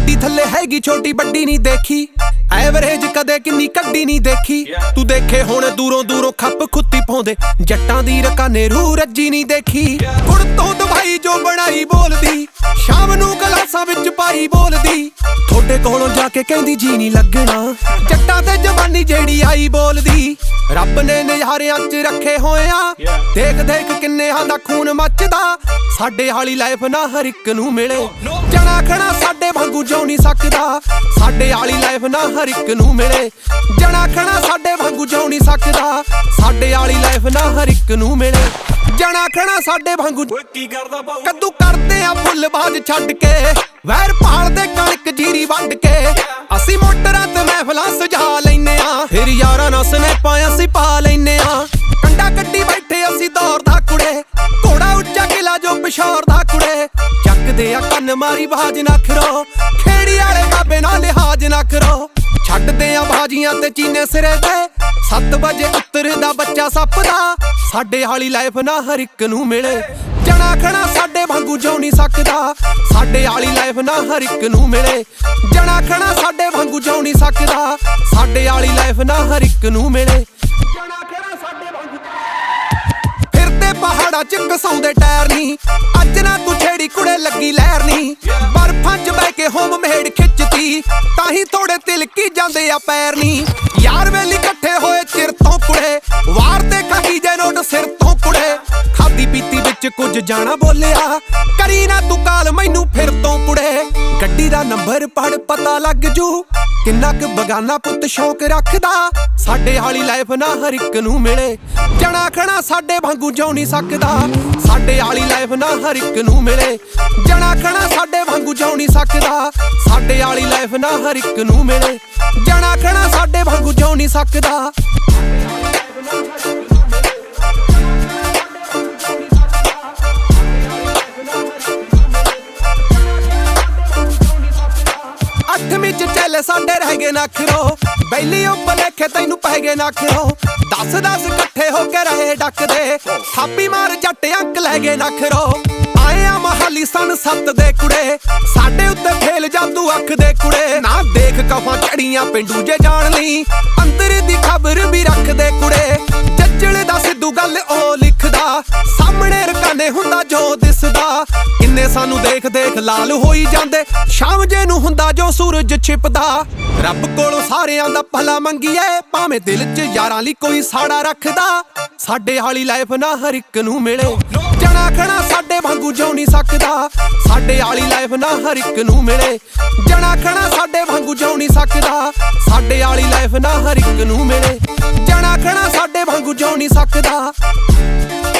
ਗੱਡੀ ਥੱਲੇ ਹੈਗੀ ਛੋਟੀ ਵੱਡੀ ਨਹੀਂ ਦੇਖੀ, ਐਵਰੇਜ ਕਦੇ ਕਿੰਨੀ ਕੱਢੀ ਨਹੀਂ ਦੇਖੀ। ਤੂੰ ਦੇਖੇ ਹੁਣ ਦੂਰੋਂ ਦੂਰੋਂ ਖੱਪ ਖੁੱਤੀ ਪਾਉਂਦੇ, ਜੱਟਾਂ ਦੀ ਰਕਾਨੇ ਰੂ ਰੱਜੀ ਨਹੀਂ ਦੇਖੀ। ਗੁੜ ਤੋਂ ਦਵਾਈ ਜੋ ਬਣਾਈ ਬੋਲਦੀ, ਸ਼ਾਮ ਨੂੰ ਗਲਾਸਾਂ ਵਿੱਚ ਪਾਈ ਬੋਲਦੀ। ਥੋੜੇ ਕੋਲੋਂ ਜਾ ਕੇ ਕਹਿੰਦੀ ਜੀ ਨਹੀਂ ਲੱਗਣਾ, ਜੱਟਾਂ ਤੇ ਜਵਾਨੀ ਜਿਹੜੀ ਆਈ ਬੋਲਦੀ। ਰੱਬ ਨੇ ਨਜ਼ਾਰਿਆਂ 'ਚ ਰੱਖੇ ਹੋਇਆ, ਦੇਖ ਦੇਖ ਕਿੰਨਿਆਂ ਦਾ ਖੂਨ ਮੱਚਦਾ। ਸਾਡੇ ਵਾਲੀ ਲਾਈਫ ਨਾ ਹਰ ਇੱਕ ਨੂੰ ਮਿਲੇ, ਜਣਾ ਖਣਾ ਸਾਡੇ ਵਾਂਗੂ ਜਿਉ ਨਹੀਂ ਸਕਦਾ। ਸਾਡੇ ਵਾਲੀ ਲਾਈਫ ਨਾ ਹਰ ਇੱਕ ਨੂੰ ਮਿਲੇ, ਜਣਾ ਖਣਾ ਸਾਡੇ ਵਾਂਗੂ ਜਿਉ ਨਹੀਂ ਸਕਦਾ। ਸਾਡੇ ਵਾਲੀ ਲਾਈਫ ਨਾ ਹਰ ਇੱਕ ਨੂੰ ਮਿਲੇ, ਜਣਾ ਖਣਾ ਸਾਡੇ ਵਾਂਗੂ। ਕੀ ਕਰਦਾ ਬਾਊ? ਕੱਦੂ ਕਰਦੇ ਆ ਫੁੱਲਬਾਜ਼ ਛੱਡ ਕੇ, ਵੈਰ ਭਾਲਦੇ ਕਣਕ ਜੀਰੀ ਵੱਢ ਕੇ। ਅਸੀਂ ਮੋਟਰਾਂ ਤੇ ਮਹਿਫਲਾਂ ਸਜਾ ਲੈਨੇ ਆ, ਫਿਰ ਯਾਰਾਂ ਨਾਲ ਸਨੈਪਾਂ ਅਸੀਂ ਪਾ ਲੈਨੇ ਆ। ਕੰਡਾ ਕੱਢੀ ਬੈਠੇ ਅਸੀਂ ਦੌੜਦਾ ਕੁੜੇ, ਘੋੜਾ ਉੱਚਾ ਕਿਲਾ ਜੋ ਪਿਸ਼ੌਰ ਦਾ ਕੁੜੇ। ਚੱਕਦੇ ਆ ਕੰਨ ਮਾਰੀ ਬਾਜ ਨਾ ਖਰੋ, ਖੇੜੀ ਵਾਲੇ ਬਾਬੇ ਨਾਲ ਲਿਹਾਜ਼ ਨਾ ਕਰੋ। ਛੱਡਦੇ ਆ ਬਾਜੀਆਂ ਤੇ ਚੀਨੇ ਸਿਰੇ ਦੇ, 7 ਵਜੇ ਉਤਰਦਾ ਬੱਚਾ ਸੱਪ ਦਾ। ਸਾਡੇ ਵਾਲੀ ਲਾਈਫ ਨਾ ਹਰ ਇੱਕ ਨੂੰ ਮਿਲੇ, ਜਣਾ ਖਣਾ ਸਾਡੇ ਵਾਂਗੂ ਜਿਉ ਨਹੀਂ ਸਕਦਾ। ਸਾਡੇ ਵਾਲੀ ਲਾਈਫ ਨਾ ਹਰ ਇੱਕ ਨੂੰ ਮਿਲੇ, ਜਣਾ ਖਣਾ ਸਾਡੇ ਵਾਂਗੂ ਜਿਉ ਨਹੀਂ ਸਕਦਾ। ਸਾਡੇ ਵਾਲੀ ਲਾਈਫ ਨਾ ਹਰ ਇੱਕ ਨੂੰ ਮਿਲੇ, ਜਣਾ ਖਣਾ ਸਾਡੇ ਵਾਂਗੂ। ਫਿਰਦੇ ਪਹਾੜਾਂ 'ਚ ਘਸਾਉਂਦੇ ਟਾਇਰ ਨਹੀਂ, ਅੱਜ ਨਾ ਤੂੰ ਛੇੜੀ ਕੁੜੇ ਲੱਗੀ ਲਹਿਰ ਨਹੀਂ। ਬਰਫਾਂ 'ਚ ਬਹਿ ਕੇ ਹੋਮ ਮੇੜ ਖਿੱਚਤੀ, ਤਾਂ ਹੀ ਥੋੜੇ ਤਿਲਕੀ ਜਾਂਦੇ ਆ ਪੈਰ ਨਹੀਂ। ਯਾਰ ਵੇਲੀ ਇਕੱਠੇ ਹੋਏ ਚਿਰ ਤੋਂ ਕੁੜੇ, ਵਾਰ ਤੇ ਖਾਗੀ ਜੇ ਨੋਟ ਸਿਰ ਤੋਂ ਕੁੜੇ। ਖਾਦੀ ਪੀਤੀ ਵਿੱਚ ਕੁਝ ਜਾਣਾ ਬੋਲਿਆ, ਕਰੀ ਨਾ ਤੂੰ ਕਾਲ ਮੈਨੂੰ ਫਿਰ ਤੋਂ ਕੁੜੇ। ਗੱਡੀ ਦਾ ਨੰਬਰ ਪੜ ਪਤਾ ਲੱਗ ਜੂ, ਕਿੰਨਾ ਕੁ ਬਗਾਨਾ ਪੁੱਤ ਸ਼ੌਕ ਰੱਖਦਾ। ਸਾਡੇ ਵਾਲੀ ਲਾਈਫ ਨਾ ਹਰ ਇੱਕ ਨੂੰ ਮਿਲੇ, ਜਣਾ ਖਣਾ ਸਾਡੇ ਵਾਂਗੂ ਜਿਉ ਨਹੀਂ ਸਕਦਾ। ਸਾਡੇ ਵਾਲੀ ਲਾਈਫ ਨਾ ਹਰ ਇੱਕ ਨੂੰ ਮਿਲੇ, ਜਣਾ ਖਣਾ ਸਾਡੇ ਵਾਂਗੂ ਜਿਉ ਨਹੀਂ ਸਕਦਾ। ਸਾਡੇ ਵਾਲੀ ਲਾਈਫ ਨਾ ਹਰ ਇੱਕ ਨੂੰ ਮਿਲੇ, ਜਣਾ ਖਣਾ ਸਾਡੇ ਵਾਂਗੂ ਜਿਉ ਨਹੀਂ ਸਕਦਾ। ਅੱਠਵੀਂ 'ਚ ਚੱਲੇ ਸਾਡੇ ਰਹਿ ਗਏ ਨਖਰੋ, ਬੈਲੀ ਉਹ ਭਲੇਖੇ ਤੈਨੂੰ ਪੈ ਗਏ ਨਖਰੋ। 10 ਇਕੱਠੇ ਹੋ ਕੇ ਰਹੇ ਡੱਕਦੇ, ਥਾਪੀ ਮਾਰ ਜੱਟ ਅੰਕ ਲੈ ਗਏ ਨਖਰੋ। ਆਏ ਆ ਮਹਾਲੀ ਸਨ 7 ਦੇ ਕੁੜੇ, ਸਾਡੇ ਉੱਤੇ ਫੇਲ ਜਾਦੂ ਅੱਖ ਦੇ ਕੁੜੇ। ਨਾ ਦੇਖ ਕਫਾਂ ਚੜੀਆਂ ਪਿੰਡੂ ਜੇ ਜਾਣ ਲਈ, ਅੰਦਰ ਦੀ ਖਬਰ ਵੀ ਰੱਖਦੇ ਕੁੜੇ। ਜੱਜਲ ਦਾ ਸਿੱਧੂ ਗੱਲ ਉਹ ਲਿਖਦਾ, ਸਾਹਮਣੇ ਰਕਾਨੇ ਹੁੰਦਾ ਜੋ ਦਿਸਦਾ। ਕਿੰਨੇ ਸਾਨੂੰ ਦੇਖ ਦੇਖ ਲਾਲ ਹੋਈ ਜਾਂਦੇ, ਸ਼ਾਮ ਜੇ ਨੂੰ ਹੁੰਦਾ ਜੋ ਸੂਰਜ ਛਿਪਦਾ। ਰੱਬ ਕੋਲੋਂ ਸਾਰਿਆਂ ਦਾ ਭਲਾ ਮੰਗੀਏ, ਭਾਵੇਂ ਦਿਲ 'ਚ ਯਾਰਾਂ ਲਈ ਕੋਈ ਸਾੜਾ ਰੱਖਦਾ। ਸਾਡੇ ਵਾਲੀ ਲਾਈਫ ਨਾ ਹਰ ਇੱਕ ਨੂੰ ਮਿਲੇ, ਜਣਾ ਖਣਾ ਸਾਡੇ ਵਾਂਗੂ ਜਿਉ ਨਹੀਂ ਸਕਦਾ। ਸਾਡੇ ਵਾਲੀ ਲਾਈਫ ਨਾ ਹਰ ਇੱਕ ਨੂੰ ਮਿਲੇ, ਜਣਾ ਖਣਾ ਸਾਡੇ ਵਾਂਗੂ ਜਿਉ ਨਹੀਂ ਸਕਦਾ। ਸਾਡੇ ਵਾਲੀ ਲਾਈਫ ਨਾ ਹਰ ਇੱਕ ਨੂੰ ਮਿਲੇ, ਜਣਾ ਖਣਾ ਸਾਡੇ ਵਾਂਗੂ ਜਿਉ ਨਹੀਂ ਸਕਦਾ।